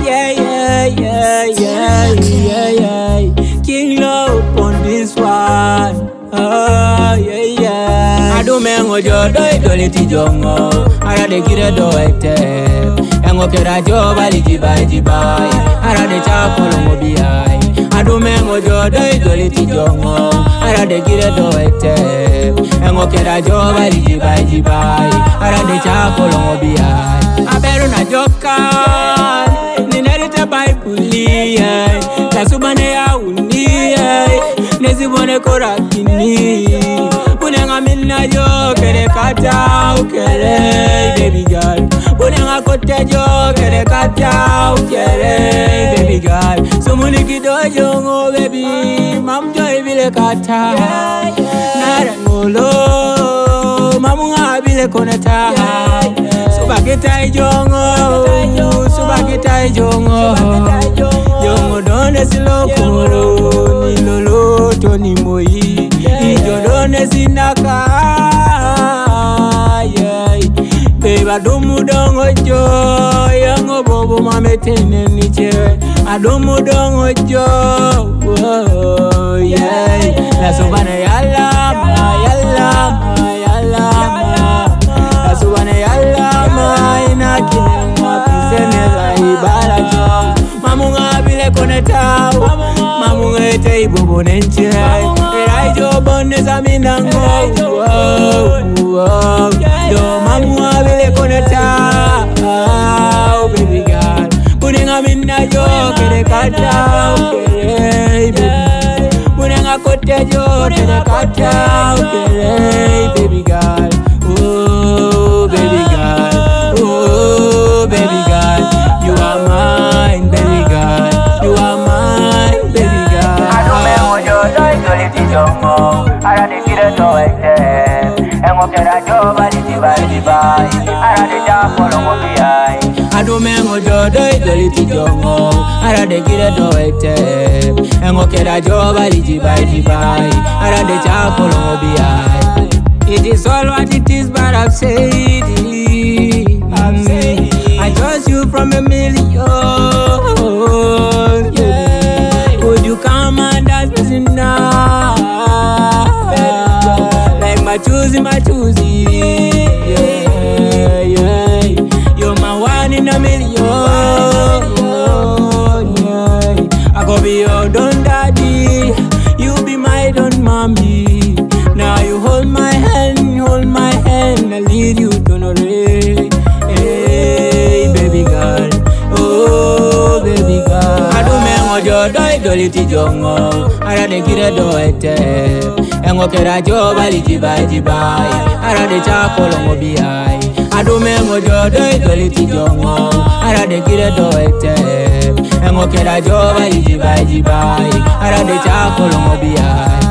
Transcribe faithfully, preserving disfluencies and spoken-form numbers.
yeah, yeah, yeah, yeah, yeah, yeah. King Love on this one. Oh, yeah, yeah. I do mengo jo doi doli ti jongo. Ara de kire do ete. Engo kera jo bali jibai jibai. Ara de chapolo mobiai. I do mengo jo doi doli ti jongo. Ara de kire do ete. Engo kera jo bali jibai jibai. Ara de chapolo mobiai. Aberu na joka. Ninarita baibuli. La subane ya uni. Nezi bone korakini. Bunenga minna jo kere kata ukere baby girl. Bunenga kote jo kere kata ukere baby girl. Sumuni kidojo ngo baby mam jo ibile kata. Nara ngolo mamunga bile konata. Subakita jongo subakita jongo jongo done silokoro ni lolo toni moi ijo done sinaka yeah beba domu dongo jo yango bobo mametene niche adomu dongo jo oh yeah la subana yalla yalla yalla la subana yalla ina kinema pisenela ibala jo mamunga bile koneta mamunga ete ibobo nenche era jo bonne zaminango wow yo mamunga bile koneta oh baby girl bunenga minna jo kere kata okay baby bunenga kote jo kere kata okay baby girl oh baby girl oh baby girl you are mine baby girl you are mine baby girl I don't know yo doi doli ti jongo ara de kire to ete engo kera jo bali ti bali bai ara de ja polo mo biai I don't know yo doi doli ti jongo ara de kire to ete engo kera jo bali ti bali bai ara de ja polo mo biai it is all what it is but I've said it I've said it I trust you from a million yeah. Would you come and dance now like my choosy my choosy yeah yeah you're my one in a million yeah. I go be your don daddy you be my don mommy now you hold my hand hold my hand I lead you to no way hey baby girl oh baby girl I do mengo jo doi doli ti jongo ara de kire do ete engo kera jo bali jibai jibai ara de chapolo mobiai I do mengo jo doi doli ti jongo ara de kire do ete engo kera jo bali jibai jibai ara de chapolo mobiai